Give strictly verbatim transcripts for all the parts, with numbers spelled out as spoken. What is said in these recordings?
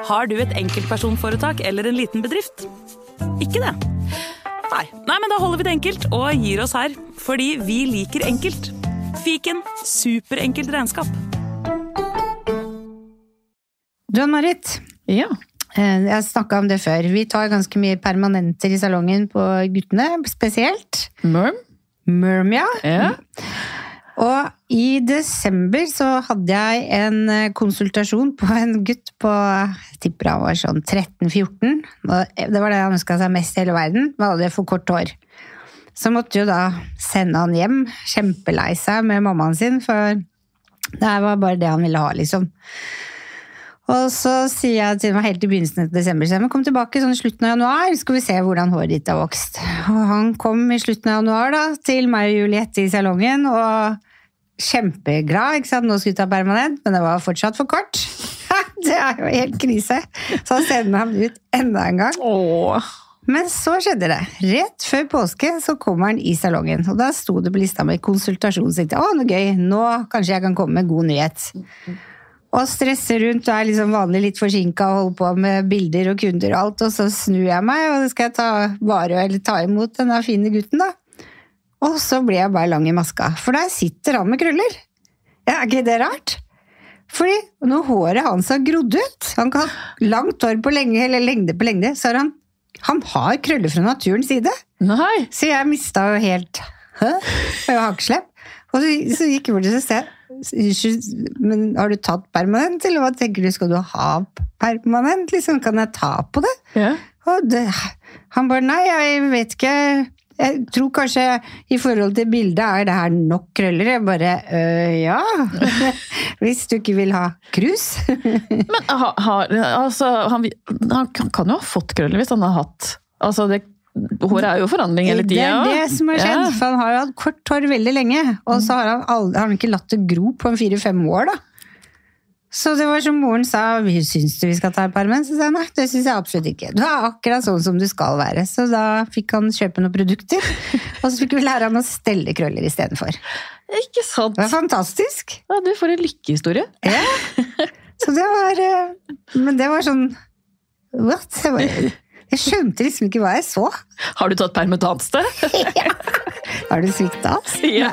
Har du et enkeltpersonforetak eller en liten bedrift? Ikke det? Nei. Nei, men da holder vi det enkelt og gir oss her, fordi vi liker enkelt. Fiken, superenkelt regnskap. John-Marit, Ja. jeg snakket om det før. Vi tar ganske mye permanenter i salongen på guttene, spesielt. Mørm? Mørm, ja. Ja. Og i desember så hadde jeg en konsultasjon på en gutt på, jeg tipper han var sånn tretten fjorten. Det var det han ønsket seg mest i hele verden, han hadde for kort hår. Så måtte jo da sende han hjem, kjempelei seg med mammaen sin, for det var bare det han ville ha, liksom. Og så sier jeg til meg helt i begynnelsen av desember, så jeg må komme tilbake sånn i slutten av januar, skal vi se hvordan håret ditt har vokst. Og han kom i slutten av januar da, til meg og Juliette i salongen, og kjempeglad, ikke sant? Nå skulle jeg ta permanent, men det var fortsatt for kort. Det er jo helt krise. Så han sender han ut enda en gang. Åh. Men så skjedde det. Rett før påske så kommer han i salongen, og da sto det på lista med konsultasjon, så tenkte jeg, å, noe gøy, nå kanskje jeg kan komme med god nyhet. Og stresser rundt, og er liksom vanlig litt forsinket og holder på med bilder og kunder og alt, og så snur jeg meg, og skal jeg ta vare eller ta imot denne fine gutten da. Og så blir jeg bare lang i maska, for der sitter han med krøller. Ja, er ikke det rart? Fordi når håret hans har grodd ut, han kan ha langt hår på lenge, eller lengde på lengde, så har han, han har krøller fra naturens side. Nei. Så jeg mistet jo helt, hæ? Jeg har ikke slepp. Og så, så gikk jeg bort til å se, men har du tatt permanent, eller hva tenker du, skal du ha permanent, liksom, kan jeg ta på det? Ja. Og det, han bare, nei, jeg vet ikke, jeg tror kanskje i forhold til bildet er det her nok krøller, jeg bare, øh, ja, hvis du ikke vil ha krus. Men ha, ha, altså, han, han kan jo ha fått krøller hvis han har hatt, altså det håret er jo forandring hele tiden. Det er det som har skjedd, ja. For han har jo hatt kort hår veldig lenge, og så har han, aldri, har han ikke latt det gro på en fire-fem år da. Så det var som moren sa, syns du vi skal ta permanent? Så sa jeg, nei, det syns jeg absolutt ikke. Du er akkurat sånn som du skal være. Så da fikk han kjøpe noen produkter, og så fikk vi lære han å stelle krøller i stedet for. Ikke sant? Det var fantastisk. Ja, du får en lykkehistorie. Ja, så det var, men det var sånn, what? Det var... Jeg skjønte liksom ikke hva jeg så. Har du tatt perm et annet sted? Ja. Har du sviktet oss? Ja.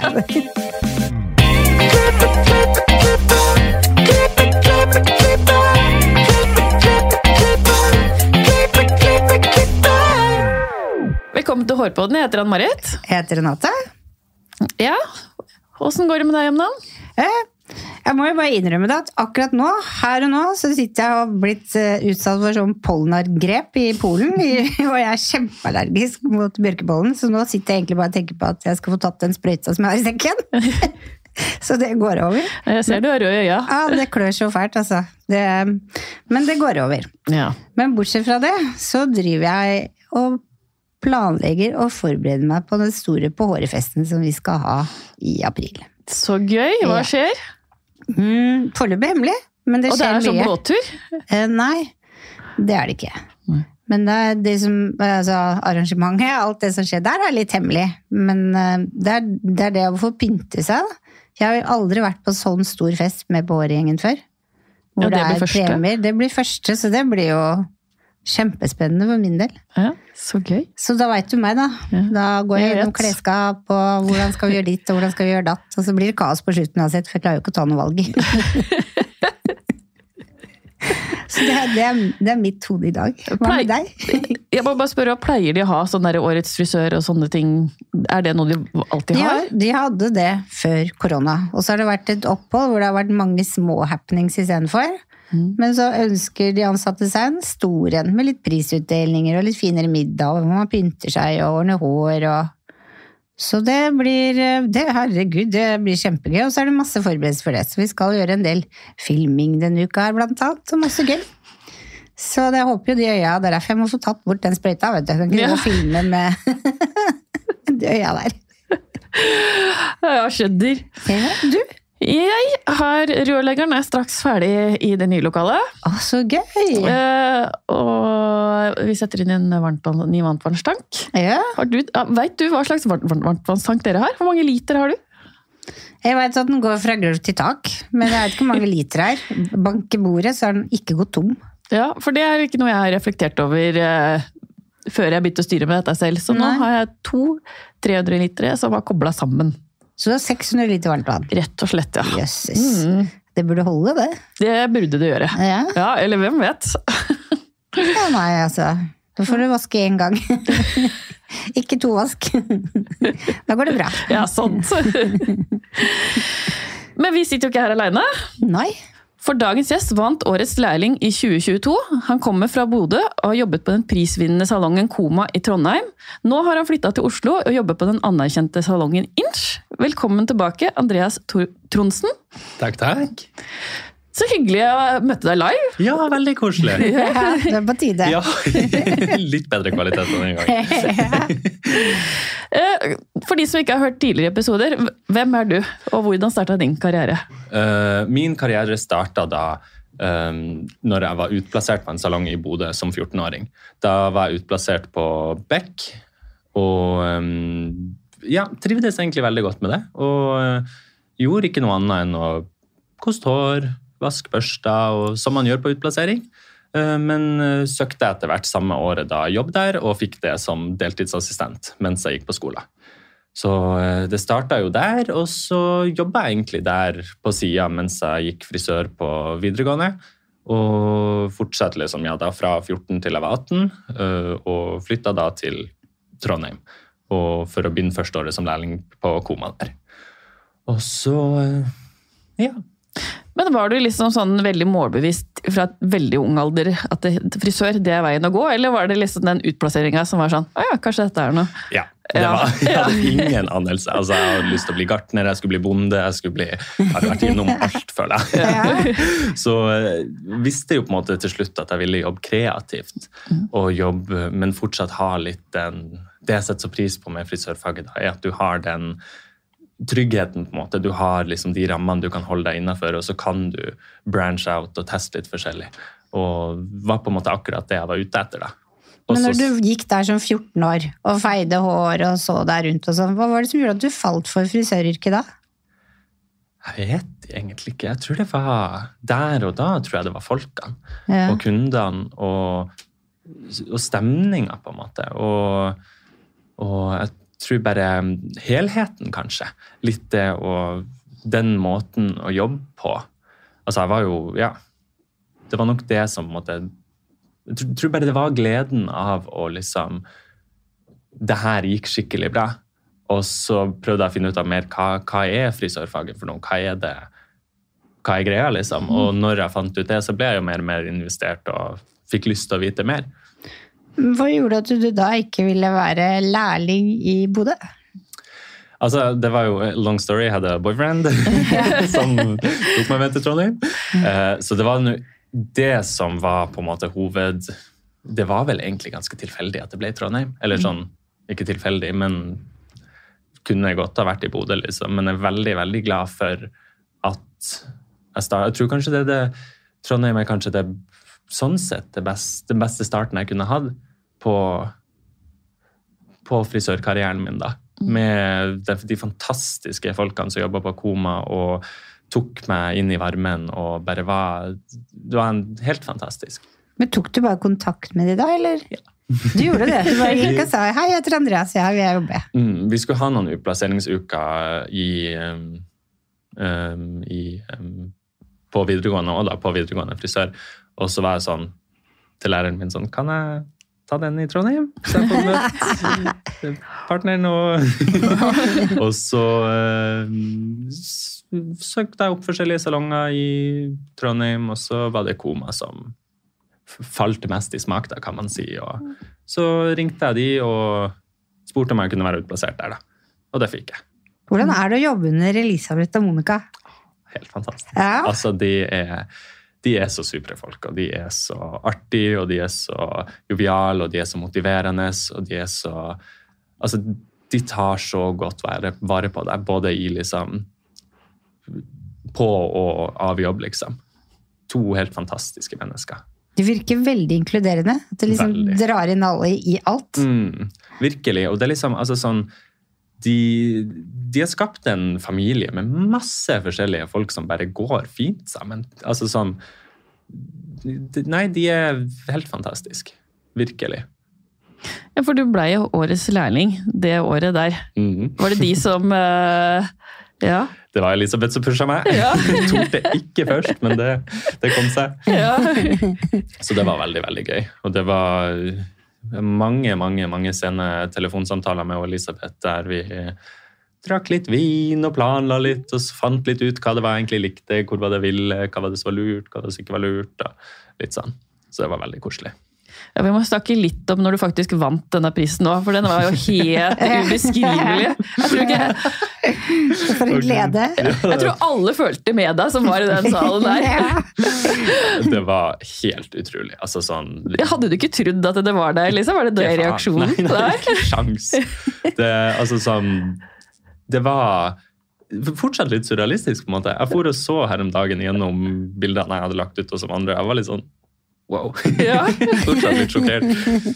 Velkommen til Hårpodden. Jeg heter Ann-Marit. Jeg heter Renate. Ja, hvordan går det med deg om dagen? Eh, Jeg må jo bare innrømme det at akkurat nå, her og nå, så sitter jeg og har blitt utsatt for sånn pollenangrep i Polen, og jeg er kjempeallergisk mot bjørkepollen, så nå sitter jeg egentlig bare og tenker på at jeg skal få tatt den sprøyta som jeg har i sekken. Så det går over. Jeg ser du er rød i øya. Ja, det klør så fælt, altså. Det, men det går over. Ja. Men bortsett fra det, så driver jeg og planlegger og forbereder meg på den store på hårefesten som vi skal ha i april. Så gøy, hva skjer? Ja. Mm, foreløpig hemmelig, men det skjer mye. Og det er sånn blåtur? Eh, nei, det er det ikke. Nei. Men det er det som, altså arrangementet, alt det som skjer der er litt hemmelig. Men uh, det, er, det er det å få pynte seg. Jeg har jo aldri vært på sånn stor fest med på hårgjengen før. Hvor Ja, det blir det er første. premier. Det blir første, så det blir jo kjempespennende for min del. Ja, så gøy. Så da vet du meg da. Ja. Da går jeg Jeg gjennom vet. klesskap, og hvordan skal vi gjøre ditt, og hvordan skal vi gjøre datt, og så blir det kaos på slutten av sett, for jeg klarer jo ikke å ta noe valg. Så det er, det, er, det er mitt hode i dag. Hva med deg? Jeg må bare spørre, hva pleier de å ha sånn der årets frisør og sånne ting? Er det noe de alltid De, har? har, de hadde det før korona, og så har det vært et opphold hvor det har vært mange små happenings i stedet for. Mm. Men så ønsker de ansatte seg en stor en med litt prisutdelinger og litt finere middag, og hvor man pynter seg og ordner hår. Og... Så det blir, det, herregud, det blir kjempegøy, og så er det masse forberedelse for det. Så vi skal gjøre en del filming denne uka her blant annet, og masse gøy. Så det håper jo de øya, det er derfor jeg må få tatt bort den sprøyta, vet du. Jeg kan ikke Ja. gå og filme med de øya der. Ja, skjønner. Ja, du? Jeg har rørleggeren er straks ferdig i det nye lokalet. Å, så gøy! Eh, og vi setter inn en varmtvann, ny varmtvannstank. Ja. Har du, ja, vet du hva slags varmt, varmtvannstank dere har? Hvor mange liter har du? Jeg vet at den går fra gulv til tak, men jeg vet ikke hvor mange liter det er. Bank i bordet, så har den ikke gått tom. Ja, for det er ikke noe jeg har reflektert over eh, før jeg begynte å styre med dette selv. Så Nei. Nå har jeg to tre hundre litere som var koblet sammen. Så du har seks hundre liter varmt vann? Rett og slett, ja. Jøsses. Mm. Det burde holde, det. Det burde det gjøre. Ja, ja eller hvem vet? Ja, nei, altså. Da får du vaske en gang. Ikke to vask. Da går det bra. Ja, sant. Men vi sitter jo ikke her alene. Nei. For dagens gjest vant årets lærling i tjue tjueto. Han kommer fra Bodø og har jobbet på den prisvinnende salongen Koma i Trondheim. Nå har han flyttet til Oslo og jobber på den anerkjente salongen Inch. Velkommen tilbake, Andreas Trondsen. Takk, takk. Så hyggelig å møte deg live. Ja, veldig koselig. Ja, det er på tide. Ja, litt bedre kvalitet enn en gang. For de som ikke har hørt tidligere episoder, hvem er du, og hvordan startet din karriere? Uh, min karriere startet da um, når jeg var utplassert på en salong i Bodø som fjorten-åring. Da var jeg utplassert på Beck, og um, ja, trivdes egentlig veldig godt med det. Og uh, gjorde ikke noe annet enn å koste hår, vask børster, og som man gjør på utplassering. Men søkte etter hvert samme året da jobb der, og fikk det som deltidsassistent mens jeg gikk på skolen. Så det startet jo der, og så jobbet jeg egentlig der på siden mens jeg gikk frisør på videregående. Og fortsatte liksom, ja, da fra fjorten til jeg var atten, og flyttet da til Trondheim. Og for å begynne første året som lærling på Koma der. Og så, ja... Men var du liksom sånn veldig målbevisst fra et veldig ung alder at det, frisør, det er veien å gå? Eller var det liksom den utplasseringen som var sånn, å ja, kanskje dette er noe? Ja, det var, jeg hadde ingen anelse. Altså, jeg hadde lyst til å bli gartner, jeg skulle bli bonde, jeg skulle bli, jeg hadde vært innom alt, føler jeg. Ja. Så jeg visste jo på en måte til slutt at jeg ville jobbe kreativt, og jobbe, men fortsatt ha litt den, det jeg setter så pris på med frisørfaget da, er at du har den tryggheten på en måte, du har liksom de rammene du kan holde deg innenfor, og så kan du branch out og teste litt forskjellig. Og var på en måte akkurat det jeg var ute etter da. Også, Men når du gikk der som fjorten år, og feide hår og så der rundt og sånn, hva var det som gjorde at du falt for frisøryrket da? Jeg vet egentlig ikke. Jeg tror det var der og da, tror jeg det var folkene. Ja. Og kundene, og, og stemningen på en måte. Og, og jeg tror bare helheten kanskje, litt det og den måten å jobbe på. Altså jeg var jo, ja, det var nok det som på en måte, jeg tror bare det var gleden av å liksom, det her gikk skikkelig bra. Og så prøvde jeg å finne ut av mer, hva, hva er frisørfaget for noe? Hva er det? Hva er greia liksom? Og når jeg fant ut det, så ble jeg jo mer og mer investert og fikk lyst til å vite mer. Hva gjorde at du da ikke ville være lærling i Bodø? Altså, det var jo long story. Jeg hadde boyfriend som tok meg med til Trondheim. Så det var det som var på en måte hoved... Det var vel egentlig ganske tilfeldig at det ble Trondheim. Eller sånn, ikke tilfeldig, men kunne godt ha vært i Bodø, liksom. Men jeg er veldig, veldig glad for at jeg startet. Jeg tror kanskje det, det Trondheim er kanskje det sånn sett det beste, den beste starten jeg kunne hatt på, på frisørkarrieren min da. Med de, de fantastiske folkene som jobbet på Koma og tok meg inn i varmen og bare var, det var en helt fantastisk. Men tok du bare kontakt med de da, eller? Ja. Du gjorde det? Du bare gikk og sa, hei, jeg heter Andreas, jeg vil jobbe. Mm, vi skulle ha noen utplasseringsuker i, um, um, i um, på videregående, og da på videregående frisør. Og så var jeg sånn til læreren min sånn, kan jeg ta den i Trondheim? Så jeg får møtt partneren og... og så uh, søkte jeg opp forskjellige salonger i Trondheim, og så var det Koma som falt mest i smak, da, kan man si. Og så ringte jeg de og spurte om jeg kunne være utplassert der, da. Og det fikk jeg. Hvordan er det å jobbe under Elisabeth og Monica? Helt fantastisk. Ja. Altså, de er... De er så supre folk, og de er så artige, og de er så joviale, og de er så motiverende, og de er så... Altså, de tar så godt vare, vare på deg, både i liksom... På og av jobb, liksom. To helt fantastiske mennesker. De virker veldig inkluderende, at de liksom veldig. Drar inn alle i alt. Mm, virkelig, og det er liksom, altså sånn... De, de har skapt en familie med masse forskjellige folk som bare går fint sammen. Altså sånn, Nei, de er helt fantastiske. Virkelig. Ja, for du ble jo årets lærling det året der. Mm. Var det de som... Uh, ja. Det var Elisabeth som pushet meg. Ja. Jeg tok det ikke først, men det, det kom seg. Ja. Så det var veldig, veldig gøy. Og det var mange, mange, mange sene telefonsamtaler med Elisabeth der vi drakk litt vin og planla litt og fant litt ut hva det var jeg egentlig likte, hvor var det jeg ville, hva var det som var lurt, hva var det som ikke var lurt, og litt sånn. Så det var veldig koselig. Ja, vi må snakke litt om når du faktisk vant denne prisen nå, for den var jo helt ubeskrivelig. Jeg tror ikke... For en glede. Jeg tror alle følte med deg som var i den salen der. Det var helt utrolig. Altså sånn... Hadde du ikke trodd at det var deg, Lisa? Var det det reaksjonen? Nei, nei, ikke sjans. Det, altså sånn... Det var fortsatt litt surrealistisk på en måte. Jeg for og så her om dagen gjennom bildene jeg hadde lagt ut og som andre. Jeg var litt sånn, wow. Ja. Fortsatt litt sjokkert.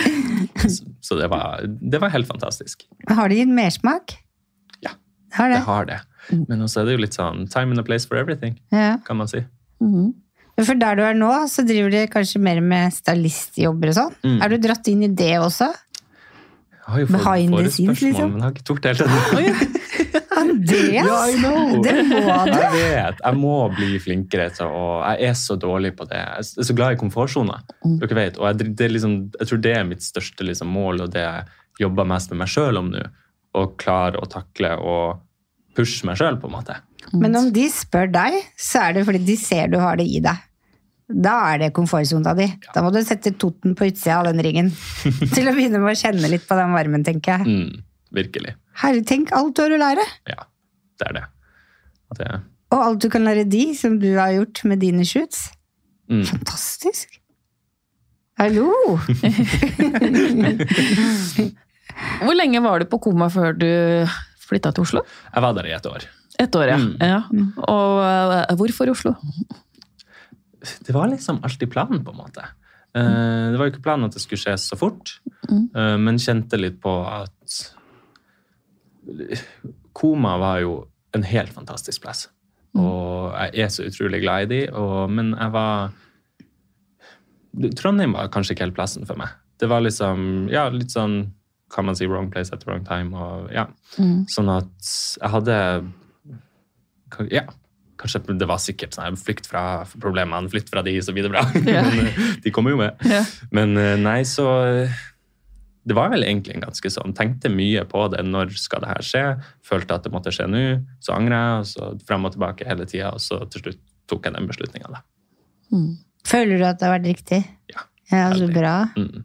Så, så det, var, det var helt fantastisk. Har det gitt mersmak? Ja, har det. det har det. Men også er det jo litt sånn time and a place for everything, ja. Kan man si. Mm-hmm. For der du er nå, så driver du kanskje mer med stylistjobber og sånn. Mm. Er du dratt inn i det også? Jeg har jo fått forespørsmål, liksom. Men jeg har ikke gjort det helt ennå. Andreas, ja, I know. Det må du. Jeg vet, jeg må bli flinkere til, og jeg er så dårlig på det. Jeg er så glad i komfortzoner, mm. dere vet. Og jeg, det er liksom, jeg tror det er mitt største liksom, mål, og det jeg jobber mest med meg selv om nå. Å klare å takle og pushe meg selv på en måte. Men om de spør deg, så er det fordi de ser du har det i deg. Da er det komfortzona di. Ja. Da må du sette toten på utsida av den ringen. Til å begynne med å kjenne litt på den varmen, tenker jeg. Mm, virkelig. Herre, tenk alt du har å lære. Ja, det er det. det. Og alt du kan lære de, som du har gjort med dine shoots. Mm. Fantastisk. Hallo! Hvor lenge var du på Koma før du flyttet til Oslo? Jeg var der i et år. Et år, ja. Mm. ja. Og uh, hvorfor Oslo? Det var liksom alltid planen på en måte. Uh, det var jo ikke planen at det skulle skje så fort, mm. uh, men kjente litt på at Koma var jo en helt fantastisk plass. Mm. Og jeg er så utrolig glad i de, og, men jeg var... Trondheim var kanskje ikke helt plassen for meg. Det var liksom, ja, litt sånn, kan man si wrong place at the wrong time, og ja. Mm. Sånn at jeg hadde, ja, kanskje det var sikkert sånn, flykt fra problemene, flytt fra de, så videre bra. Yeah. Men de kommer jo med. Yeah. Men nei, så det var vel egentlig en ganske sånn, tenkte mye på det, når skal det her skje, følte at det måtte skje nå, så angret jeg, og så frem og tilbake hele tiden, og så til slutt tok jeg den beslutningen da. Mm. Føler du at det har vært riktig? Ja. Ja, så bra. Mm.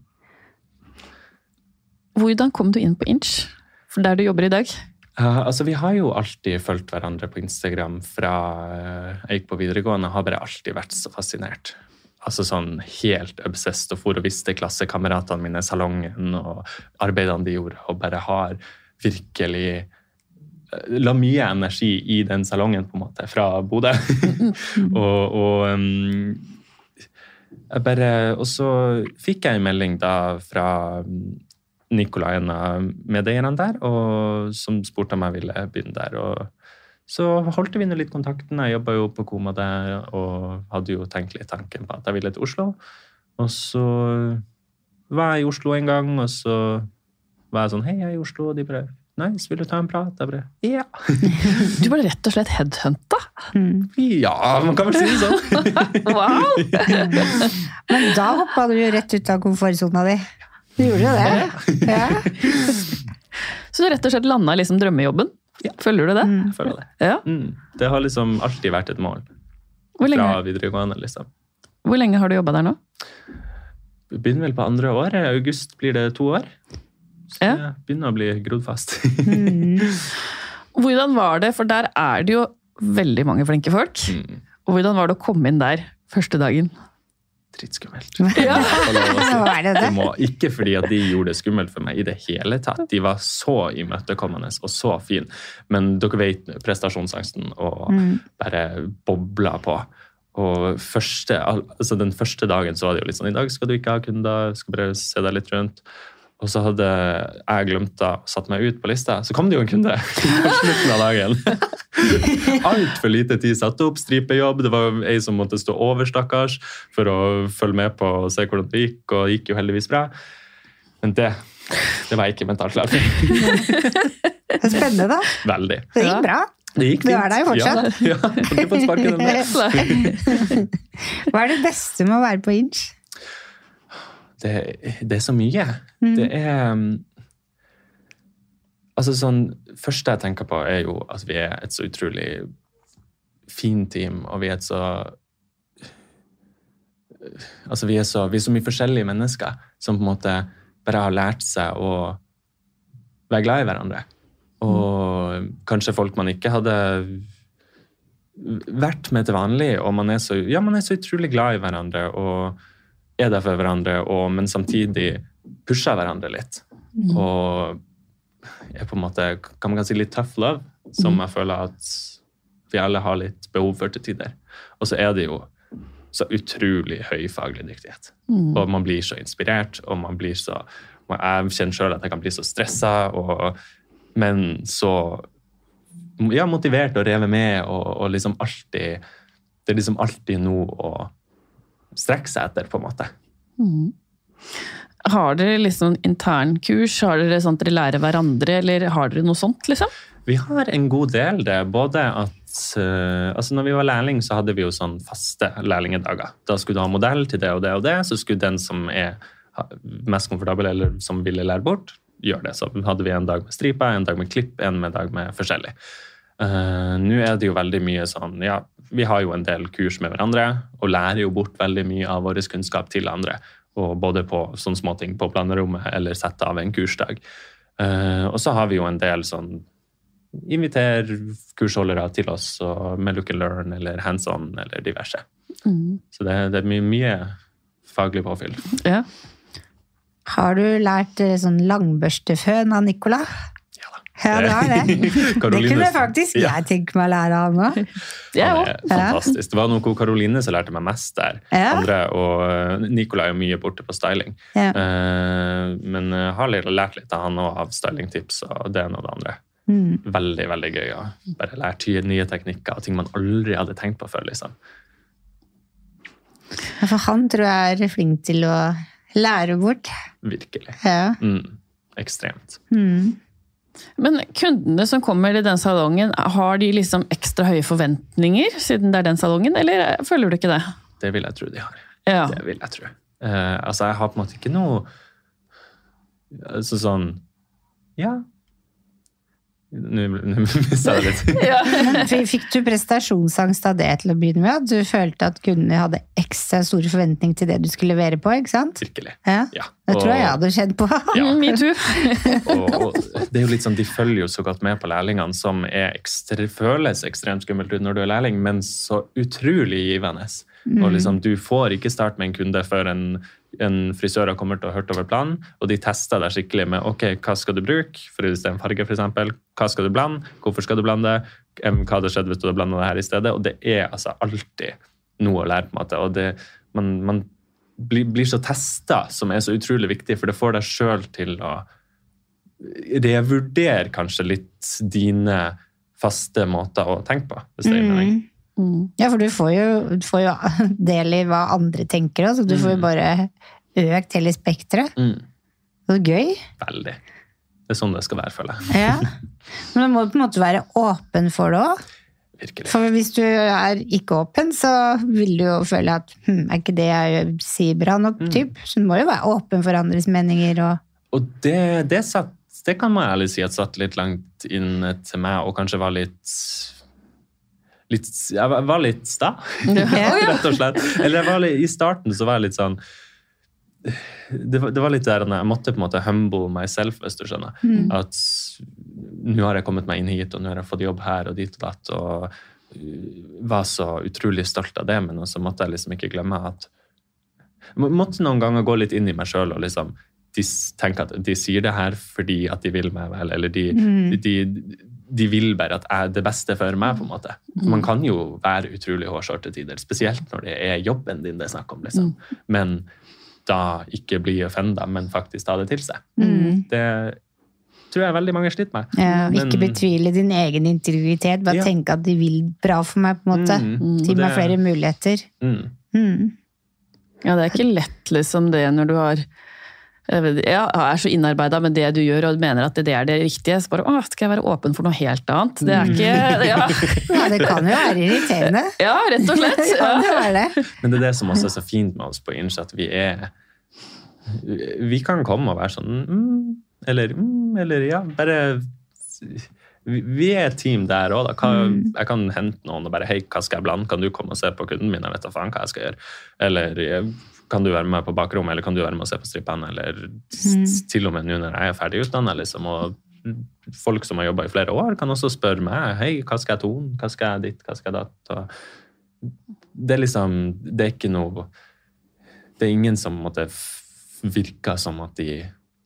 Hvordan kom du inn på Inch? For der du jobber i dag? Uh, altså, vi har jo alltid fulgt hverandre på Instagram fra uh, jeg gikk på videregående, har bare alltid vært så fascinert. Altså sånn helt obsessed, og for å visste klassekameratene mine salongen, og arbeidene de gjorde, og bare har virkelig uh, la mye energi i den salongen, på en måte, fra Bodø. og og um, jeg bare, og så fikk jeg en melding da fra Nikolai, en av medeierne der, og som spurte om jeg ville begynne der. Og så holdt vi nå litt kontakten. Jeg jobbet jo på Koma der, og hadde jo tenkt litt tanken på at jeg ville til Oslo. Og så var jeg i Oslo en gang, og så var jeg sånn, hei, jeg er i Oslo, og de bare, nice, vil du ta en prat? Jeg bare, ja. Du ble rett og slett headhunta? Mm. Ja, man kan vel si det sånn. Wow! Men da hoppet du jo rett ut av komfortzona di. Du gjorde jo det. Ja. Så du rett og slett landet liksom drømmejobben? Ja. Følger du det? Mm. Jeg føler det. Ja. Mm. Det har liksom alltid vært et mål. Fra videregående, liksom. Hvor lenge har du jobbet der nå? Vi begynner vel på andre år. I august blir det to år. Så ja. Jeg begynner å bli grodd fast. Mm. Hvordan var det? For der er det jo veldig mange flinke folk. Mm. Og hvordan var det å komme inn der første dagen? Dritskummelt. Ja. Var det det? Det må, ikke fordi at de gjorde det skummelt for meg i det hele tatt. De var så imøtekommende og så fin. Men dere vet prestasjonsangsten og mm. bare bobla på. Og første, altså den første dagen så var det jo litt sånn, i dag skal du ikke ha kunder, skal bare se deg litt rundt. Og så hadde jeg glemt da, satt meg ut på lista, så kom det jo en kunde på slutten av dagen. Alt for lite tid satt opp, stripejobb, det var en som måtte stå over stakkars for å følge med på og se hvordan det gikk, og det gikk jo heldigvis bra. Men det, det var jeg ikke mentalt klar for. Det er spennende da. Veldig. Det gikk bra. Det gikk fint. Du er der jo fortsatt. Ja, ja. Kan ikke få sparke den der. Hva er det beste med å være på Inch? Det, det er så mye. Mm. Det er altså sånn, første jeg tenker på er jo at vi er et så utrolig fint team, og vi er et så altså vi er så, vi er så mye forskjellige mennesker som på en måte bare har lært seg å være glad i hverandre. Og mm. kanskje folk man ikke hadde vært med til vanlig, og man er så, ja, man er så utrolig glad i hverandre, og er der for hverandre, og, men samtidig pusher hverandre litt. Mm. Og er på en måte, kan man si litt tough love, som mm. jeg føler at vi alle har litt behov for til tider. Og så er det jo så utrolig høy faglig dyktighet. Mm. Og man blir så inspirert, og man blir så, jeg kjenner selv at jeg kan bli så stresset, og, men så ja, motivert å reve med, og, og liksom alltid, det er liksom alltid noe å strekke seg etter, på en måte. Mm. Har dere liksom internkurs? Har dere sånt dere lærer hverandre, eller har dere noe sånt, liksom? Vi har en god del det. Både at, uh, altså når vi var lærling, så hadde vi jo sånn faste lærlingedager. Da skulle du ha modell til det og det og det, så skulle den som er mest komfortabel, eller som ville lære bort, gjøre det. Så hadde vi en dag med striper, en dag med klipp, en med dag med forskjellig. Uh, nå er det jo veldig mye sånn, ja, vi har jo en del kurs med hverandre, og lærer jo bort veldig mye av vår kunnskap til andre, og både på sånne små ting på planerommet, eller sette av en kursdag. Uh, og så har vi jo en del sånn, inviter kursholdere til oss, og med Look and Learn, eller hands-on, eller diverse. Mm. Så det, det er mye, mye faglig påfyll. Ja. Har du lært sånn langbørsteføn av Nicola? Ja, det har det. Det kunne faktisk jeg ja. tenke meg å lære av nå. Det er fantastisk. Det var noe Karoline som lærte meg mest der. Ja. Andre, og Nicola er jo mye borte på styling. Ja. Men jeg har lært litt av han og av stylingtips, og det ene og det andre. Mm. Veldig, veldig gøy å bare lære nye teknikker og ting man aldri hadde tenkt på før, liksom. For han tror jeg er flink til å lære bort. Virkelig. Ja. Mm. Ekstremt. Mm. Men kundene som kommer i den salongen, har de liksom ekstra høye forventninger siden det er den salongen, eller føler du ikke det? Det vil jeg tro de har. Ja. Det vil jeg tro. Uh, altså, jeg har på en måte ikke noe altså sånn, ja, nå mistet jeg litt. Ja. Fikk du prestasjonsangst av det til å begynne med? At du følte at kundene hadde ekstra store forventninger til det du skulle levere på, ikke sant? Virkelig. Ja, ja. Det tror jeg jeg hadde kjent på. Ja. Me too. og, og det er jo litt sånn, de følger jo så godt med på lærlingene, som er ekstre, føles ekstremt skummelt ut når du er lærling, men så utrolig givende. Mm. Og liksom, du får ikke starte med en kunde før en en frisør har kommet og hørt over planen, og de tester deg skikkelig med, ok, hva skal du bruke, for hvis det er en farge for eksempel, hva skal du blande, hvorfor skal du blande, hva hadde skjedd hvis du hadde blandet det her i stedet, og det er altså alltid noe å lære på en måte, og det, man, man blir, blir så testet, som er så utrolig viktig, for det får deg selv til å revurdere kanskje litt dine faste måter å tenke på, hvis det er mening. Mm. Ja, for du får, jo, du får jo del i hva andre tenker, så du får jo bare økt hele spektret. Mm. Det er gøy. Veldig. Det er sånn det skal være, føler jeg. Ja. Men man må på en måte være åpen for det også. Virkelig. For hvis du er ikke åpen, så vil du jo føle at hm, er ikke det jeg sier bra nok, mm. typ. Så du må jo være åpen for andres meninger. Og, og det, det, satt, det kan man ærlig si at satt litt langt inn til meg, og kanskje var litt... Litt, jeg var litt sta, rett og slett. Eller jeg var litt, i starten så var jeg litt sånn, det var, det var litt der, jeg måtte på en måte humble myself, hvis du skjønner. Mm. At nå har jeg kommet meg inn hit, og nå har jeg fått jobb her og dit og datt, og var så utrolig stolt av det, men så måtte jeg liksom ikke glemme at jeg måtte noen ganger gå litt inn i meg selv, og liksom, de tenker at de sier det her fordi at de vil meg vel, eller de, mm. de, de de vil bare at jeg er det beste for meg, på en måte. Man kan jo være utrolig hårsår til tider, spesielt når det er jobben din det er snakk om, liksom. Men da ikke bli offendet, men faktisk ta det til seg. Mm. Det tror jeg veldig mange sliter med. Ja, Men- ikke betvile din egen integritet, bare Ja. tenke at de vil bra for meg, på en måte. Mm, Gi og meg det- flere muligheter. Mm. Mm. Ja, det er ikke lett liksom det når du har jeg vet- ja, er så innarbeidet med det du gjør og mener at det er det riktige, så bare, åh, skal jeg være åpen for noe helt annet? Det er ikke, ja, Ja, det kan jo være irriterende. ja rett og slett. Det kan jo Ja. være det. Men det er det som også er så fint med oss på Inch, at vi er vi kan komme og være sånn mm, eller mm, eller ja, bare vi, vi er et team der også da. Hva, jeg kan hente noen og bare, hei, hva skal jeg blande? Kan du komme og se på kunden min? Jeg vet da faen hva jeg skal gjøre. Eller jeg- kan du være med på bakrommet, eller kan du være med og se på strippene? Eller s- til og med nå når jeg er ferdig utdannet, liksom, og folk som har jobbet i flere år kan også spørre meg, hei, hva skal jeg tone? Hva skal jeg ditt? Hva skal jeg datt? Og det er liksom, det er ikke noe, det er ingen som måtte f- virker som at de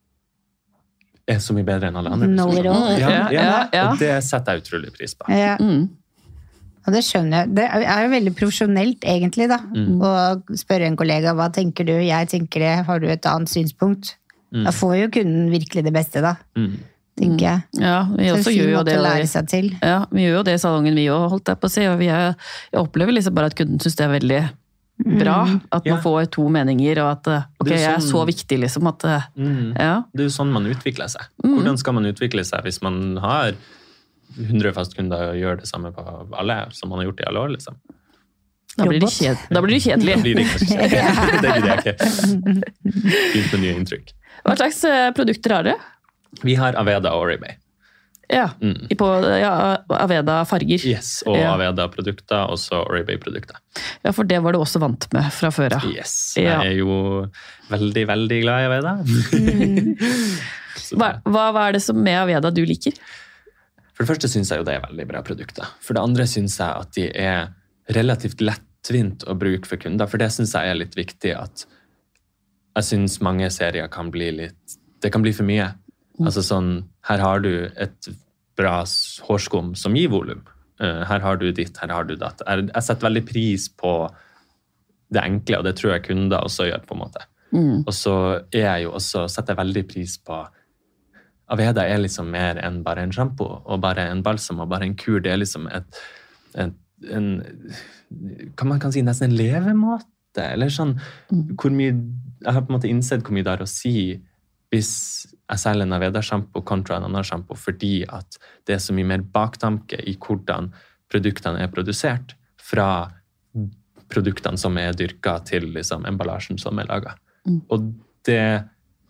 er så mye bedre enn alle andre. Know it all. Ja, Ja, ja, ja, ja. og det setter jeg utrolig pris på. Ja. Mm. Og det skjønner jeg. Det er jo veldig profesjonelt, egentlig, da. Å spørre en kollega, hva tenker du? Jeg tenker det. Har du et annet synspunkt? Da får jo kunden virkelig det beste, da. Mm. Tenker jeg. Ja, vi Så en også fin gjør jo måte det. å lære seg til. Ja, vi gjør jo det i salongen vi også, holdt jeg på å si, og vi er, jeg opplever liksom bare at kunden synes det er veldig bra, at man Ja. får to meninger, og at eh, ok, Det er jeg er sånn- så viktig liksom, at eh, Mm. ja. Det er jo sånn man utvikler seg. Hvordan skal man utvikle seg hvis man har hundre fastkunder og gjør det samme på alle, som man har gjort i alle år, liksom? Da blir det, Robot. kjed, da blir det kjedelig. Da blir det kanskje kjedelig. Det gidder jeg ikke. Fint med nye inntrykk. Hva slags eh, produkter har dere? Vi har Aveda og Oribay. Ja, Mm. i på ja, Aveda farger. Yes, og Ja. Aveda-produkter, og så Oribay-produkter. Ja, for det var du også vant med fra før av. Yes, Ja. jeg er jo veldig, veldig glad i Aveda. Så- Hva, hva, hva er det som med Aveda du liker? For det første synes jeg jo det er veldig bra produkter. For det andre synes jeg at de er relativt lettvint å bruke for kunder, for det synes jeg er litt viktig at jeg synes mange serier kan bli litt, det kan bli for mye. Altså sånn, her har du et bra s- hårskum som gir volum. Eh, Her har du ditt, her har du datt. Jeg jeg setter veldig pris på det enkle, og det tror jeg kunder også gjør på en måte. Og så er jeg jo også, setter jeg veldig pris på Aveda er liksom mer enn bare en shampoo og bare en balsam og bare en kur. Det er liksom et, et, en, hva man kan si, nesten en levemåte, eller sånn, hvor mye, jeg har på en måte innsett hvor mye det har å si hvis jeg selger en Aveda-shampoo kontra en annen shampoo, fordi at det er så mye mer baktanke i hvordan produktene er produsert, fra produktene som er dyrket til liksom, emballasjen som er laget. Og det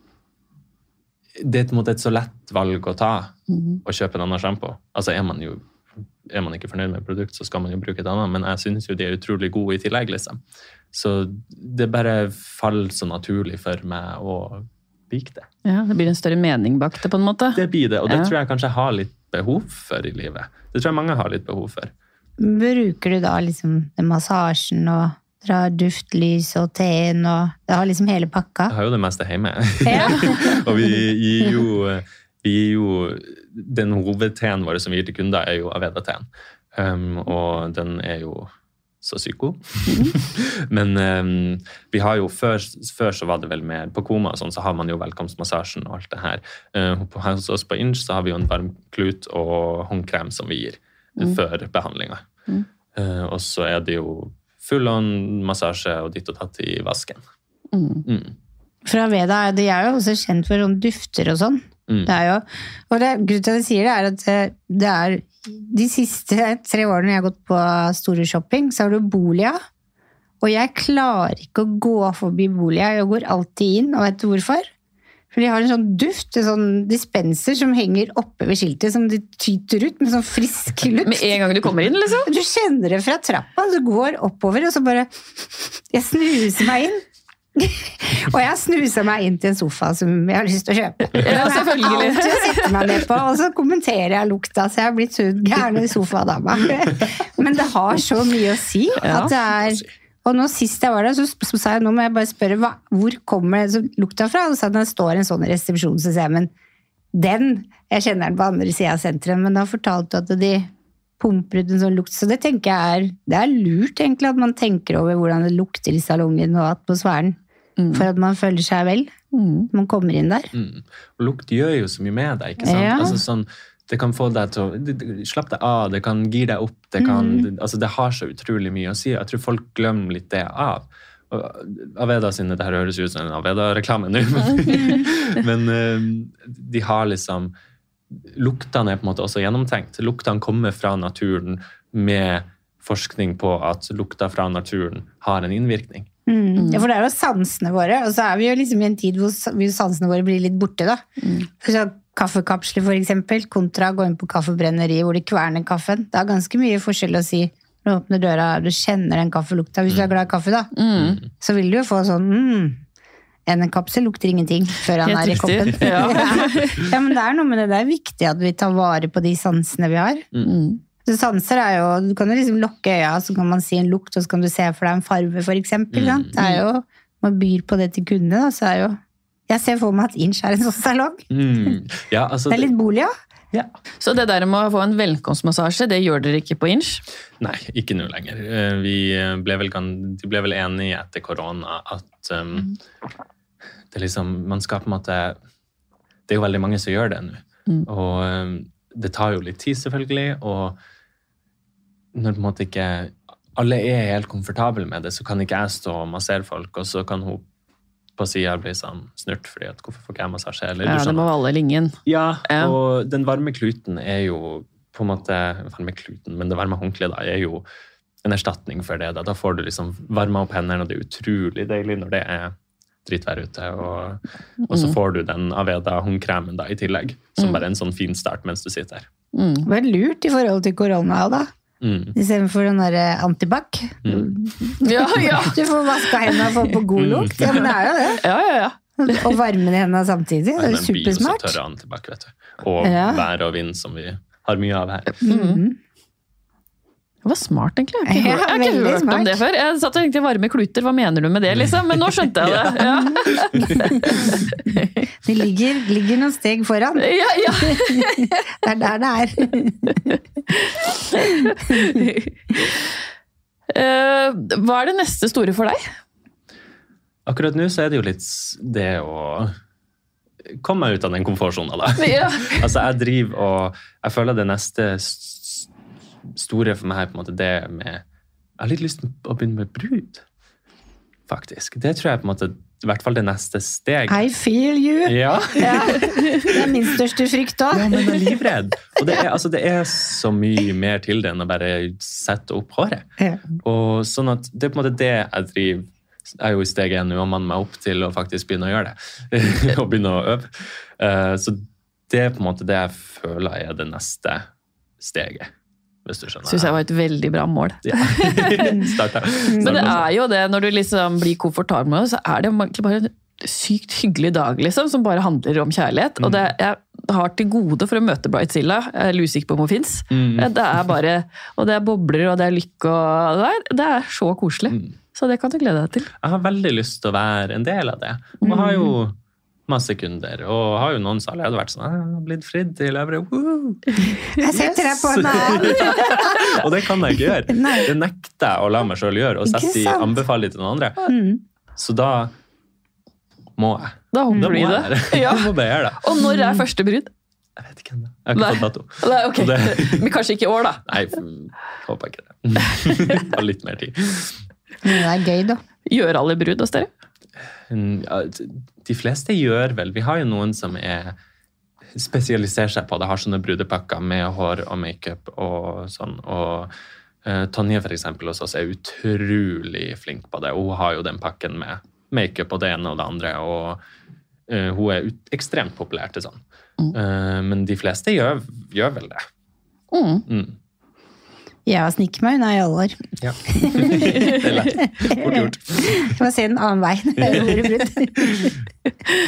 det er på en måte et så lett valg å ta å kjøpe en annen shampoo. Altså er man jo er man ikke fornøyd med et produkt, så skal man jo bruke et annet, men jeg synes jo de er utrolig gode i tillegg, liksom. Så det bare faller så naturlig for meg å like det. Ja, det blir en større mening bak det på en måte. Det blir det, og det Ja. tror jeg kanskje jeg har litt behov for i livet. Det tror jeg mange har litt behov for. Bruker du da liksom den massasjen og drar duftlys og teen og det har liksom hele pakka? Jeg har jo det meste hjemme. Ja. Og vi gir jo, vi gir jo den hovedteen vår som vi gir til kunder er jo Aveda-teen. Um, og den er jo så sykt god. Men um, vi har jo før, før så var det vel mer på Koma og sånn, så har man jo velkomstmassasjen og alt det her. Uh, på, hos oss på Inch så har vi jo en varm klut og håndkrem som vi gir før behandlinga. Uh, og så er det jo full-on massasje og ditt og tatt i vasken. Mm. Fra Aveda, de er jo også kjent for sånn dufter og sånn. Mm. Det er jo, og det, grunnen til at jeg sier det er at eh, det er de siste tre årene jeg har gått på store shopping, så har du Bolia, og jeg klarer ikke å gå forbi Bolia, jeg går alltid inn, og vet du hvorfor? For de har en sånn duft, en sånn dispenser som henger oppe ved skiltet, som de tyter ut med sånn frisk luft. Med en gang du kommer inn, liksom? Du kjenner det fra trappa, du går oppover, og så bare, jeg snuser meg inn. Og jeg snuser meg inn til en sofa som jeg har lyst til å kjøpe. Ja, selvfølgelig. Alt jeg setter meg ned på, og så kommenterer jeg lukta, så jeg har blitt så gærne sofadama. Men det har så mye å si, Ja. at det er... Og nå sist jeg var der, så, så sa jeg, nå må jeg bare spørre, hva, hvor kommer det lukta fra? Og så sa jeg, det står en sånn resepsjon, så sier jeg, men den, jeg kjenner den på andre siden av sentrum, men da fortalte du at de pumper ut en sånn lukt, så det tenker jeg er, det er lurt egentlig, at man tenker over hvordan det lukter i salongen og atmosfæren. for at man føler seg vel. Mm. Man kommer inn der. Mm. Og lukt gjør jo så mye med deg, ikke sant? Ja. Altså sånn, det kan få deg til å det- det- slapp deg av, det kan gire deg opp, det kan, det, altså det har så utrolig mye å si. Jeg tror folk glemmer litt det av. Og Aveda sine, det her høres ut som en Aveda-reklame nå, men, men eh, de har liksom, luktene er på en måte også gjennomtenkt. Luktene kommer fra naturen med forskning på at lukta fra naturen har en innvirkning. Mm. Ja, for det er jo sansene våre, og så er vi jo liksom i en tid hvor sa- hvor sansene våre blir litt borte da. For så kaffekapsler for eksempel, kontra gå inn på kaffebrenneri hvor de kverner kaffen. Det er ganske mye forskjell å si når du åpner døra, du kjenner den kaffelukta. Hvis du er glad i kaffe da, Mm. så vil du jo få sånn, mm, en kapsel lukter ingenting før han Helt er i koppen. riktig, ja. Ja, men det er noe med det, det er viktig at vi tar vare på de sansene vi har. Mm. Så sanser er jo, du kan jo liksom lukke øya, så kan man si en lukt, og så kan du se for deg en farve, for eksempel. Sant? Det er jo, man byr på det til kundene, da, så er jo, jeg ser for meg at Inch er en sånn salong. Mm. Ja, altså, Det er litt bolig, ja. ja. Så det der med å få en velkomstmassasje, det gjør dere ikke på Inch? Nei, ikke nå lenger. Eh, Vi ble vel, gan- de ble vel enige etter korona at um, det er liksom, man skal på en måte, det er jo veldig mange som gjør det nå. Mm. Og um, det tar jo litt tid selvfølgelig, og når på en måte ikke alle er helt komfortable med det, så kan ikke jeg stå og massere folk, og så kan hun på siden bli sånn snurt, fordi at hvorfor får ikke jeg massasje? Eller, Ja, du det skjønner. må valle lingen. Ja, Ja. og den varme kluten er jo på en måte, varme kluten, men det varme håndkleet da er jo en erstatning for det. Da, da får du liksom varma opp hendene, og det er utrolig deilig når det er dritvær ute. Og, og så får du den Aveda håndkremen da i tillegg, som bare en sånn fin start mens du sitter her. Mm. Det var lurt i forhold til korona, da. Mm. I stedet for den der antibac. Ja, ja. Du får vaska hendene og få på god lukt. Ja, men det er jo det. Ja, ja, ja. Og varme hendene samtidig. Det Nei, er jo den blir jo så supersmart. tørre antibac, vet du. Og Ja. vær og vind som vi har mye av her. Mhm. Det var smart, egentlig. Jeg har ikke, Ja, hørt, jeg har ikke veldig hørt om smart. det før. Jeg satt og tenkte varme kluter, hva mener du med det, liksom? Men nå skjønte jeg det. Ja, Det ligger, ligger noen steg foran. ja. ja. Det er der det er. Eh, hva er det neste store for deg? Akkurat nå så er det jo litt s- det å komme meg ut av den komfortzonen da. Ja. Altså, jeg driver og jeg føler det neste s- store for meg er på en måte det med jeg har litt lyst til å begynne med brud, faktisk. Det tror jeg på en måte i hvert fall det neste steg. I feel you. Ja. Ja. Det er min største frykt Ja, òg. men jeg er livredd. Og det er, altså, det er så mye mer til det enn å bare sette opp håret. Ja. Og sånn at det er på en måte det jeg driver. Jeg er jo i steg én nå og manner meg opp til å faktisk begynne å gjøre det. Og begynne å øve. Eh, Så det er på en måte det jeg føler er det neste steget. Hvis du skjønner. Synes jeg var et veldig bra mål. Ja. Starta. Men det er jo det, når du liksom blir komfortabel med det, så er det jo egentlig bare en sykt hyggelig dag, liksom, som bare handler om kjærlighet. Og det, jeg har til gode for å møte Bridezilla. Jeg er litt usikker på om hun finnes. Mm. Det er bare, og det er bobler, og det er lykke, og det er, det er så koselig. Mm. Så det kan du glede deg til. Jeg har veldig lyst til å være en del av det. Og har jo masse kunder, og har jo noen som allerede vært sånn, jeg har blitt fridd til, jeg bare, woo! Jeg setter deg på en annen. Og det kan jeg ikke gjøre. Nei. Det nekter jeg å la meg selv gjøre, og Ikke sette i sant? anbefaling til noen andre. Mm. Så da må jeg. Da Da hopper må du i jeg det. gjøre det. Ja. Jeg må bare gjøre det. Og når er første brud? Jeg vet ikke ennå. Jeg har ikke Nei. fått dato. Nei, ok. Og det- Men kanskje ikke i år, da. Nei, f- håper ikke det. Jeg har litt mer tid. Men det er gøy, da. Gjør alle brud hos dere? Ja, de fleste gjør vel. Vi har jo noen som er spesialiserer seg på det. Har sånne brudepakker med hår og makeup og sånn. Og uh, Tonje for eksempel hos oss er utrolig flink på det. Hun har jo den pakken med makeup og det ene og det andre. Og uh, hun er ut, ekstremt populær til sånn. Uh, men de fleste gjør, gjør vel det. Mm. Mm. Jeg har sniket meg unna i alle år. Ja. Det er lett. Fort gjort. Jeg må se den annen vei når jeg gjorde brudd.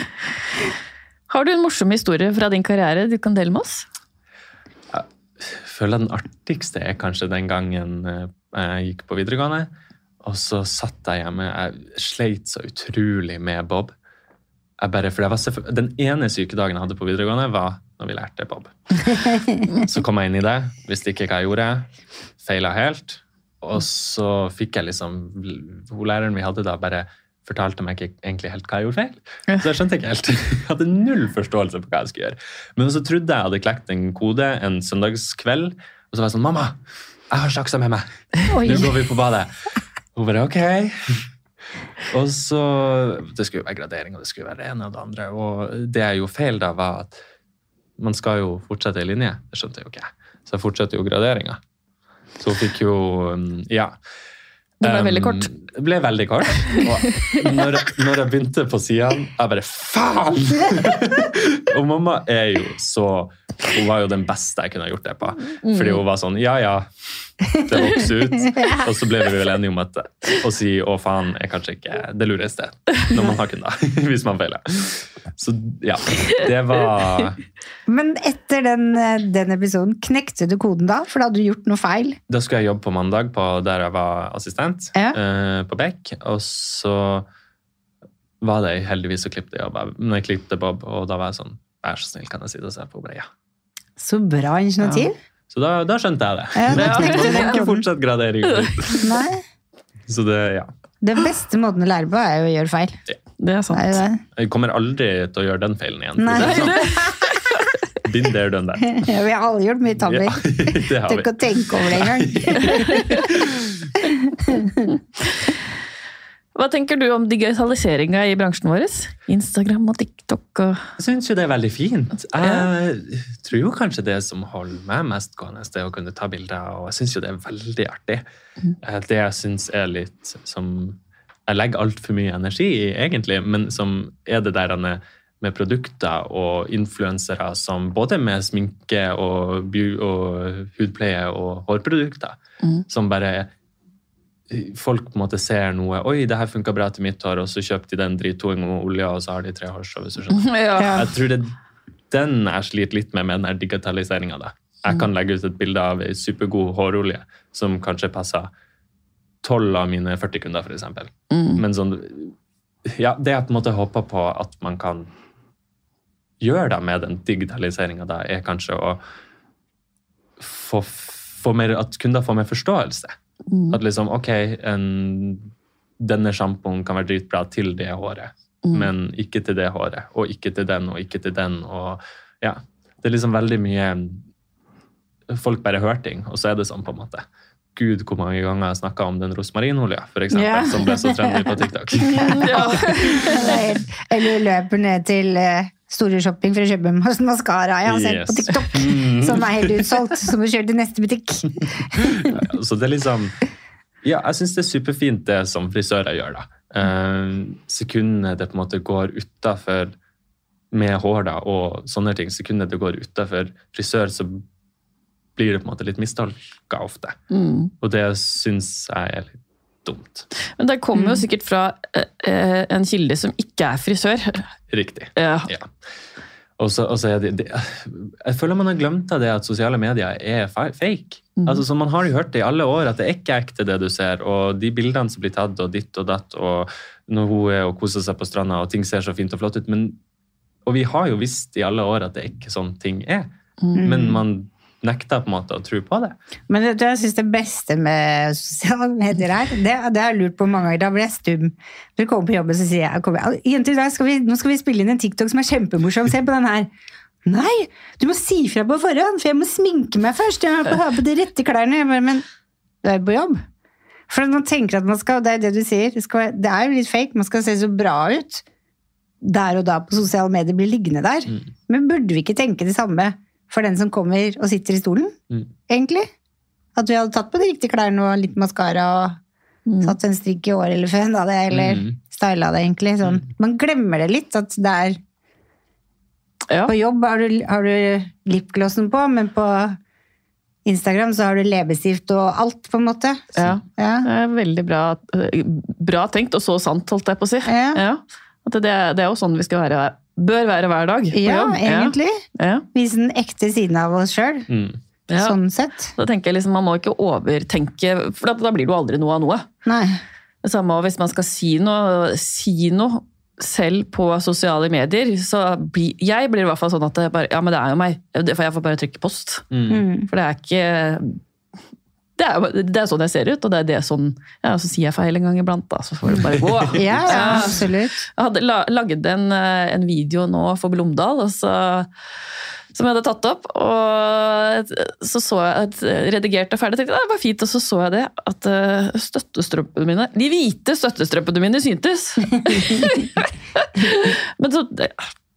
Har du en morsom historie fra din karriere du kan dele med oss? Jeg føler den artigste er kanskje den gangen eh, jeg gikk på videregående, og så satt jeg hjemme. Jeg sleit så utrolig med Bob. Jeg bare, for jeg var selvfø- den ene sykedagen jeg hadde på videregående var når vi lærte Bob. Så kom jeg inn i det, visste ikke hva jeg gjorde, feilet helt, og så fikk jeg liksom, hun læreren vi hadde da bare fortalte meg ikke egentlig helt hva jeg gjorde feil. Så jeg skjønte ikke helt. Jeg hadde null forståelse på hva jeg skulle gjøre. Men så trodde jeg hadde klekt en kode en søndagskveld, og så var jeg sånn, mamma, jeg har saksa med meg. Oi. Nå går vi på badet. Hun bare, ok. Og så, det skulle jo være gradering, og det skulle være det ene og det andre. Og det jeg gjorde feil da var at man skal jo fortsette i linje. Det skjønte jeg jo ikke. Så jeg fortsatte jo graderinga. Så hun fikk jo, ja. Det ble veldig kort. Um, det ble veldig kort. Og når, når jeg begynte på siden, jeg bare, faen! Og mamma er jo så, hun var jo den beste jeg kunne ha gjort det på. Fordi hun var sånn, ja, ja, det vokser ut. Og så ble vi vel enige om at å si, å faen, er kanskje ikke det lureste når man har kunder, hvis man feiler. Så ja, det var... Men etter den, den episoden, knekte du koden da? For da hadde du gjort noe feil? Da skulle jeg jobbe på mandag på der jeg var assistent, Ja. eh, på Beck, og så var det heldigvis å klippe det jobb. Når jeg klippte Bob, og da var jeg sånn, vær så snill, kan jeg si det, og se på bare, ja. Så bra initiativ. Ja. Så da, da skjønte jeg det. Ja, da Men knekte du man må den ikke koden. fortsette gradering. Nei. Så det, ja. Den beste måten å lære på er jo å gjøre feil. Det er sant. Det er jo det. Jeg kommer aldri til å gjøre den feilen igjen. Nei. Det er sånn. Been there, done that. Ja, vi har alle gjort mye tabber. Ja, det har Tenk vi. å tenke over det en gang. Hva tenker du om digitaliseringa i bransjen vår? Instagram og TikTok og... Jeg synes jo det er veldig fint. Jeg tror jo kanskje det som holder meg mest gående, det er å kunne ta bilder, og jeg synes jo det er veldig artig. Det jeg synes er litt som... Jeg legger alt for mye energi i, egentlig, men som er det der med produkter og influensere som både med sminke og, og hudpleie og hårprodukter, mm. som bare... Folk på en måte ser noe, oi, det her funket bra til mitt hår, og så kjøpte de den drittoing og olje, og så har de tre hårstrå, hvis du skjønner. Ja. Jeg tror det den jeg sliter litt med med den her digitaliseringen da. Jeg kan legge ut et bilde av en supergod hårolje, som kanskje passer tolv av mine førti kunder, for eksempel. Mm. Men sånn, ja, det jeg på en måte håper på at man kan gjøre da med den digitaliseringen da, er kanskje å få, få mer, at kunder får mer forståelse. Mm. At liksom, ok, en, denne sjampoen kan være dritbra til det håret, mm. men ikke til det håret, og ikke til den, og ikke til den, og ja, det er liksom veldig mye, folk bare hører ting, og så er det sånn på en måte. Gud, hvor mange ganger jeg snakket om den rosmarinolja, for eksempel, Ja. som ble så trendig på TikTok. Ja. Eller løper ned til uh, store shopping for å kjøpe masse mascara jeg har sett Yes. på TikTok, som er helt utsolgt, som å kjøre til neste butikk. Ja, så det er liksom, ja, jeg synes det er superfint det som frisører gjør da. Uh, sekundet det på en måte går utenfor med hår da, og sånne ting, sekundet det går utenfor frisør, så blir det på en måte litt mistolket ofte. Mm. Og det synes jeg er litt dumt. Men det kommer jo sikkert fra eh, en kilde som ikke er frisør. Riktig. Ja. Ja. Og så, og så er det, det, jeg føler man har glemt av det at sosiale medier er fake. Mm. Altså, så man har jo hørt det i alle år, at det er ikke ekte det du ser, og de bildene som blir tatt, og ditt og datt, og når hun er og koser seg på stranda, og ting ser så fint og flott ut, men, og vi har jo visst i alle år at det ikke sånn ting er. Mm. Men man nekter på en måte å tro på det. Men det, jeg synes det beste med sosiale medier her, det, det har jeg lurt på mange ganger, da blir jeg stum. Når jeg kommer på jobben, så sier jeg, kommer, jenter, skal vi, nå skal vi spille inn en TikTok som er kjempemorsom, se på den her. Nei, du må si fra på forhånd, for jeg må sminke meg først, jeg må ha på de rette klærne. Jeg bare, men du er på jobb. For man tenker at man skal, det er det du sier, det, skal, det er jo litt fake, man skal se så bra ut der og da på sosiale medier, blir liggende der. Mm. Men burde vi ikke tenke det samme for den som kommer og sitter i stolen, mm. egentlig? At vi hadde tatt på de riktige klærne og litt mascara og mm. satt en strikk i år eller før, da, det, eller mm. stylet det egentlig. Sånn. Man glemmer det litt, at det er ja. På jobb har du, har du lipglossen på, men på Instagram så har du leppestift og alt, på en måte. Så, ja. ja, det er veldig bra, bra tenkt, og så sant, holdt jeg på å si. Ja. Ja. At det, det er jo sånn vi skal være, bør være hver dag på ja, jobb. Egentlig. Ja. Vise den ekte siden av oss selv. Mm. Ja. Sånn sett. Da tenker jeg liksom, man må ikke overtenke, for da, da blir det jo aldri noe av noe. Nei. Det samme hvis man skal si noe, si noe selv på sosiale medier, så blir, jeg blir i hvert fall sånn at det bare, ja, men det er jo meg, for jeg får bare trykke post. Mm. For det er ikke, Det er, det er sånn jeg ser ut, og det er det sånn, ja, så sier jeg feil en gang iblant da, så får det bare gå. Ja, ja, absolutt. Jeg hadde la, laget en, en video nå for Blomdal, og så, som jeg hadde tatt opp, og så så jeg et redigert og ferdig, tenkte det var fint, og så så jeg det, at støttestrømpene mine, de hvite støttestrømpene mine syntes. Men så, det,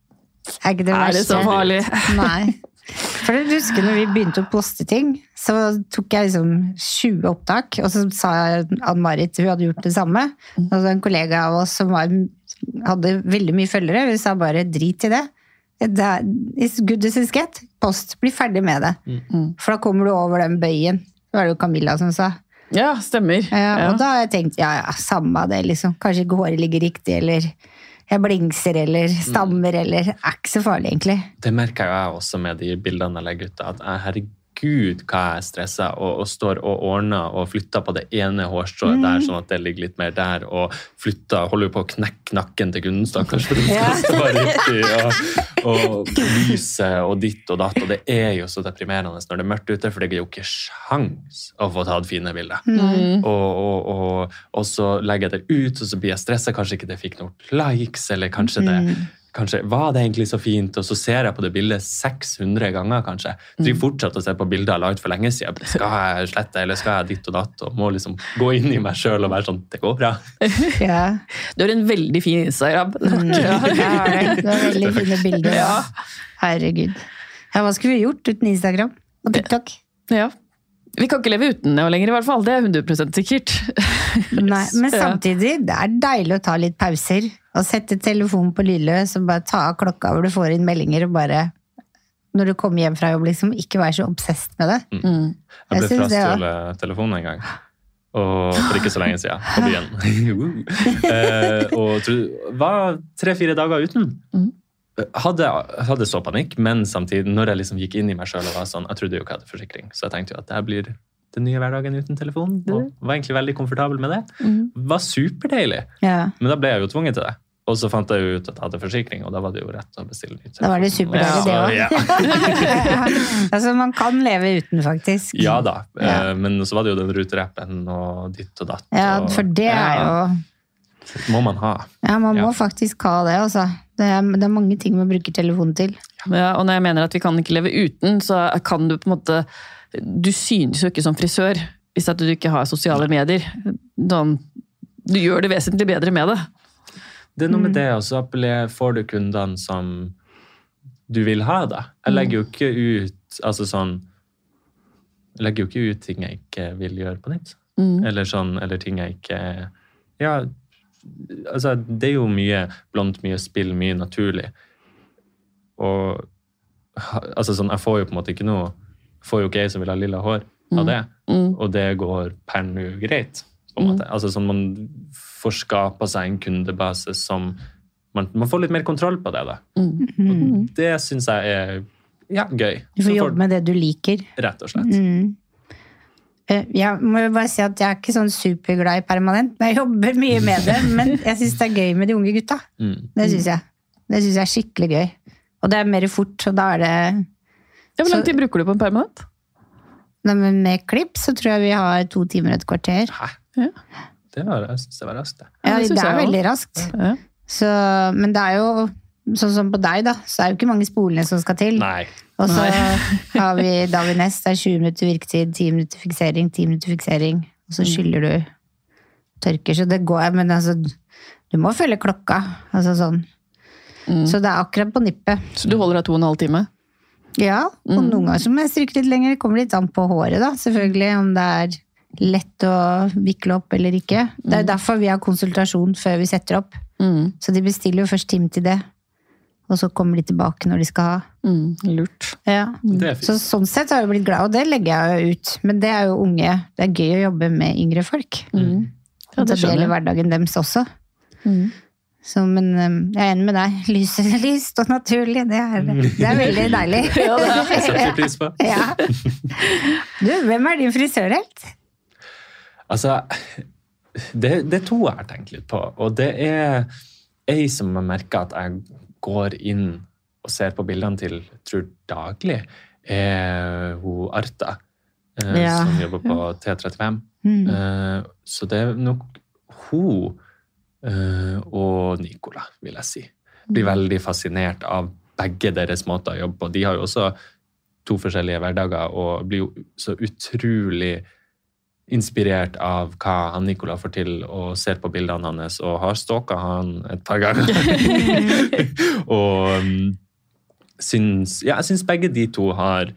er, ikke det, er det så farlig? Nei. For jeg husker når vi begynte å poste ting, så tok jeg liksom tjue opptak, og så sa Ann-Marit, hun hadde gjort det samme, og så en kollega av oss som var, hadde veldig mye følgere, vi sa bare drit i det. Det er, it's good as it's get. Post, bli ferdig med det. Mm. For da kommer du over den bøyen. Det var det jo Camilla som sa. Ja, stemmer. Ja, og ja. Da har jeg tenkt, ja, ja, samme det liksom. Kanskje ikke håret ligger riktig, eller jeg blingser, eller stammer, mm. eller er ikke så farlig, egentlig. Det merker jeg også med de bildene jeg legger ut, at jeg, herregud, hva jeg stresser, og, og står og ordner, og flytter på det ene hårstrået mm. der, sånn at det ligger litt mer der, og flytter, holder på å knekke nakken til kunden, stakkars, for det skal stå riktig, og, og lyse, og ditt og datt, og det er jo så deprimerende når det er mørkt ute, for det er jo ikke sjans å få tatt fine bilder. Mm. Og, og, og, og så legger jeg det ut, og så blir jeg stresset, kanskje ikke det fikk noen likes, eller kanskje det mm. Kanskje, var det egentlig så fint, og så ser jeg på det bildet seks hundre ganger, kanskje. Så jeg fortsetter å se på bilder jeg la ut for lenge siden. Skal jeg slette, eller skal jeg ditt og datt, og må liksom gå inn i meg selv og være sånn, det går bra. Ja. Du har en veldig fin Instagram. Mm, ja, det var veldig fine bilder. Ja. Herregud. Ja, hva skulle vi gjort uten Instagram og TikTok? Ja. Vi kan ikke leve uten det lenger i hvert fall, det er hundre prosent sikkert. Nei, men samtidig, det er deilig å ta litt pauser, og sette telefonen på lydløs, og bare ta av klokka hvor du får inn meldinger, og bare, når du kommer hjem fra jobb, liksom, ikke være så obsessed med det. Mm. Jeg ble frastjålet telefonen en gang, og for ikke så lenge siden, på byen. uh, og det var tre-fire dager uten. Mm. Hadde, hadde så panikk, men samtidig, når jeg liksom gikk inn i meg selv og var sånn, jeg trodde jo ikke jeg hadde forsikring, så jeg tenkte jo at det her blir den nye hverdagen uten telefon, og var egentlig veldig komfortabel med det. Mm. Var superdeilig, ja. Men da ble jeg jo tvunget til det. Og så fant jeg jo ut at jeg hadde forsikring, og da var det jo rett å bestille nytt telefon. Da var det superdeilig, ja, det også. Ja. Altså, man kan leve uten, faktisk. Ja da, ja. Men så var det jo den ruterappen og ditt og datt. Ja, for det er jo... må man ha. Ja, man må ja. faktisk ha det, altså. Det er, det er mange ting man bruker telefonen til. Ja, og når jeg mener at vi kan ikke leve uten, så kan du på en måte, du synes jo ikke som frisør, hvis at du ikke har sosiale medier. Sånn, du gjør det vesentlig bedre med det. Det er noe med det, og så får du kundene som du vil ha da. Jeg legger jo ikke ut, altså sånn, jeg legger jo ikke ut ting jeg ikke vil gjøre på nytt. Mm. Eller sånn, eller ting jeg ikke, ja, altså, det er jo mye blondt, mye spill, mye naturlig. Og altså, sånn, jeg får jo på en måte ikke noe, får jo ikke jeg som vil ha lilla hår av det. Mm. Mm. Og det går per nå greit, på en måte. Mm. Altså, sånn, man får skapet seg en kundebase som, man, man får litt mer kontroll på det da. Mm. Og det synes jeg er, ja, gøy. Du får jobbe med det du liker. Rett og slett. Mm. Jeg må bare si at jeg er ikke sånn superglad i permanent, men jeg jobber mye med det, men jeg synes det er gøy med de unge gutta. Mm. Det synes jeg. Det synes jeg er skikkelig gøy. Og det er mer fort, og da er det... Ja, hvor lang tid bruker du på en permanent? Nei, men med klipp så tror jeg vi har to timer et kvarter. Hæ? Ja. Det var, jeg synes det var raskt. Det. Ja, det, det er veldig raskt. Ja. Så, men det er jo, sånn som på deg da, så er jo ikke mange spolene som skal til. Nei. Og så har vi David Nest, det er tjue minutter virktid, ti minutter fiksering, ti minutter fiksering, og så skyller du tørker, så det går, men altså, du må følge klokka, altså sånn. Mm. Så det er akkurat på nippet. Så du holder deg to og en halv time? Ja, og mm. noen ganger så må jeg stryke litt lenger, det kommer litt an på håret da, selvfølgelig, om det er lett å vikle opp eller ikke. Det er derfor vi har konsultasjon før vi setter opp, mm. så de bestiller jo først time til det. Og så kommer de tilbake når de skal ha. Mm, lurt. Ja. Så sånn sett har jeg blitt glad, og det legger jeg jo ut. Men det er jo unge, det er gøy å jobbe med yngre folk. Mm. Ja, det skjønner jeg. Hverdagen deres også. Mm. Så, men jeg er enig med deg. Lys, lyst og naturlig, det er, det er veldig deilig. Ja, det er jeg setter pris på. Ja. Du, hvem er din frisørhelt? Altså, det, det er to jeg har tenkt litt på, og det er jeg som har merket at jeg går inn og ser på bildene til, tror daglig, er hun Arta. eh, Ja. som jobber på T trettifem. Mm. Eh, så det er nok hun eh, og Nicola, vil jeg si. Blir veldig fascinert av begge deres måter å jobbe på. De har jo også to forskjellige hverdager og blir jo så utrolig inspirert av hva han Nicola får til og ser på bildene hans og har stalket han et par ganger. og um, syns, ja, jeg synes begge de to har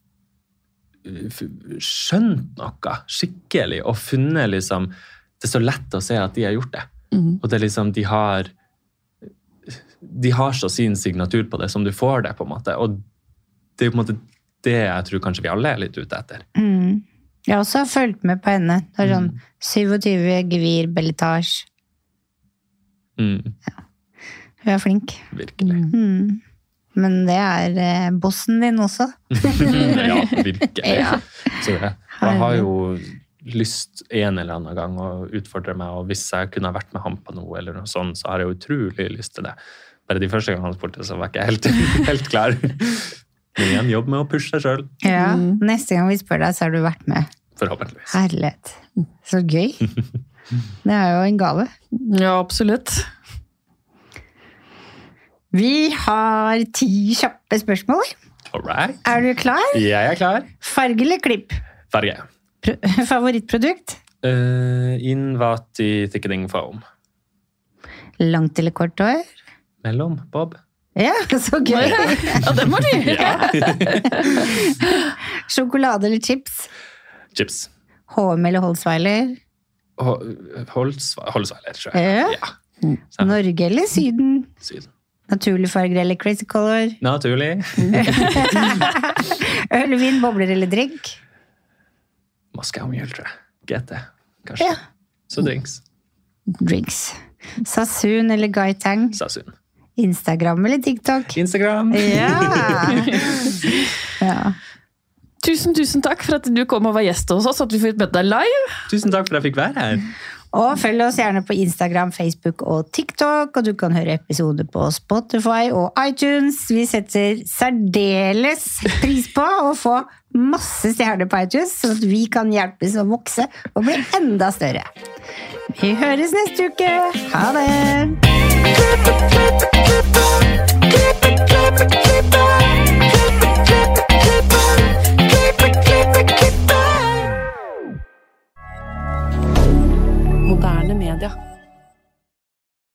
skjønt noe skikkelig og funnet liksom, det er så lett å se at de har gjort det. Mm. Og det er liksom, de har de har så sin signatur på det som du får det på en måte. Og det er på en måte det jeg tror kanskje vi alle er litt ute etter. Mm. Jeg har også fulgt med på henne. Det er sånn mm. syttisju gevir belletage. Mm. Ja. Hun er flink. Virkelig. Mm. Men det er eh, bossen din også. ja, virkelig. Ja. Så det. Jeg har jo lyst en eller annen gang å utfordre meg, og hvis jeg kunne ha vært med ham på noe, eller noe sånt, så har jeg utrolig lyst til det. Bare de første gangene han spurte, så var jeg ikke helt, helt klar. Men igjen, jobb med å pushe deg selv. Ja, neste gang vi spør deg, så har du vært med. Forhåpentligvis. Herlighet. Så gøy. Det er jo en gave. Ja, absolutt. Vi har ti kjappe spørsmål. All right. Er du klar? Jeg er klar. Farge eller klipp? Farge. Pro- favorittprodukt? Uh, Invati Thickening Foam. Langt eller kort hår? Mellom, Bob. Ja, så gøy. Ja, det må de. Ja. Sjokolade eller chips? Chips. H og M eller Holzweiler? Holzweiler, tror jeg. Ja. Ja. Så, Norge eller Syden? Syden. Naturlig farger eller crazy color? Naturlig. Øl, vin, bobler eller drink? Moskau-mjøl, tror jeg. G T, kanskje. Ja. Så drinks. Drinks. Sassoon eller Gaitang? Sassoon. Instagram eller TikTok? Instagram. Ja. Ja. Tusen, tusen takk for at du kom og var gjest hos oss, at vi fikk møte deg live. Tusen takk for at jeg fikk være her. Og følg oss gjerne på Instagram, Facebook og TikTok, og du kan høre episoder på Spotify og iTunes. Vi setter særdeles pris på å få masse stjerner på iTunes, så at vi kan hjelpes å vokse og bli enda større. Vi høres neste uke. Ha det!